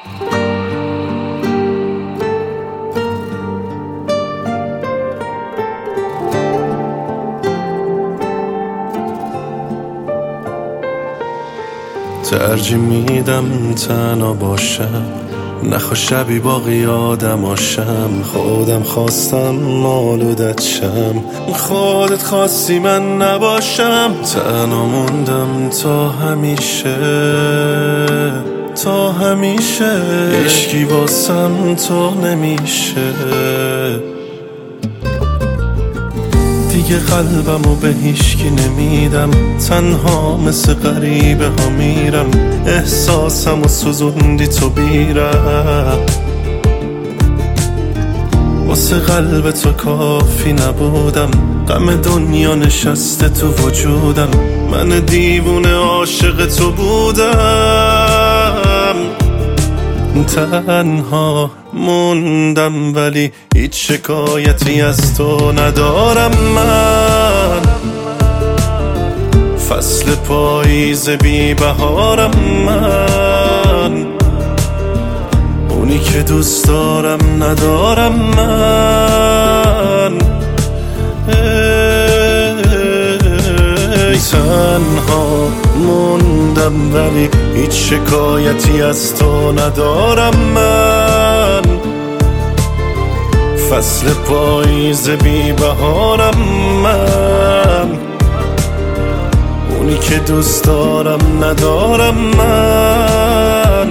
ترجیح میدم تنها باشم، نخوا شبی باقی آدماشم. خودم خواستم آلودت شم، خودت خواستی من نباشم. تنها موندم تا همیشه، تا همیشه. عشقی واسم تو نمیشه، دیگه قلبمو به هیچکی نمیدم. تنها مثل غریبه ها میرم، احساسمو سوزوندی تو بیرم. واسه قلب تو کافی نبودم، غم دنیا نشسته تو وجودم. من دیوونه عاشق تو بودم. تنها موندم ولی هیچ شکایتی از تو ندارم من. فصل پاییز بی بهارم من، اونی که دوست دارم ندارم من. تنها موندم ولی هیچ شکایتی از تو ندارم من. فصل پاییز بی بهارم من، اونی که دوست دارم ندارم من.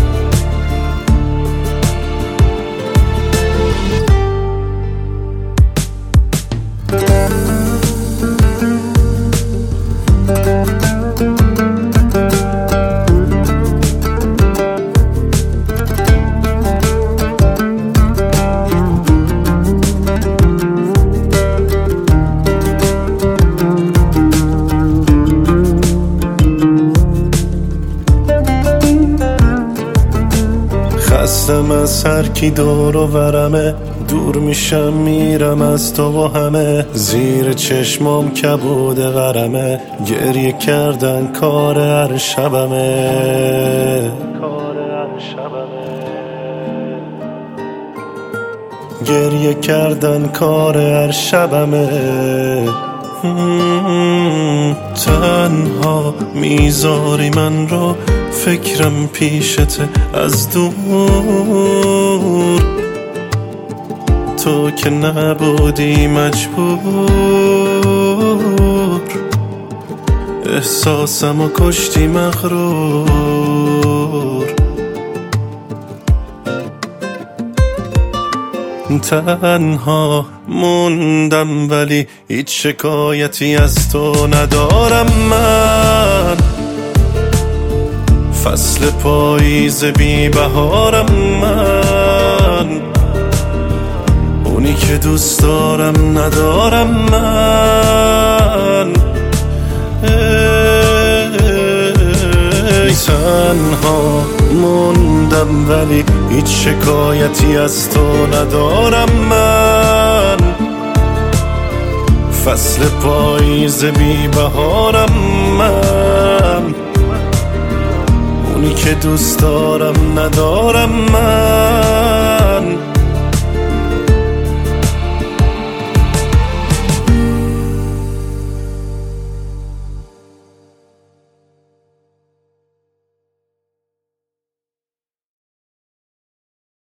خستم از هر کی دور و برمه، دور میشم میرم از تو و همه. زیر چشمام کبود غرمه، گریه کردن کار هر شبمه. گریه کردن کار هر شبمه. تنها میذاری من رو، فکرم پیشته از دور. تو که نبودی مجبور، احساسمو کشتی مغرور. تنها موندم ولی هیچ شکایتی از تو ندارم من. فصل پاییز بی بهارم من، اونی که دوست دارم ندارم من. تنها موندم ولی هیچ شکایتی از تو ندارم من. فصل پاییز بی بهارم من، اونی که دوست دارم ندارم من.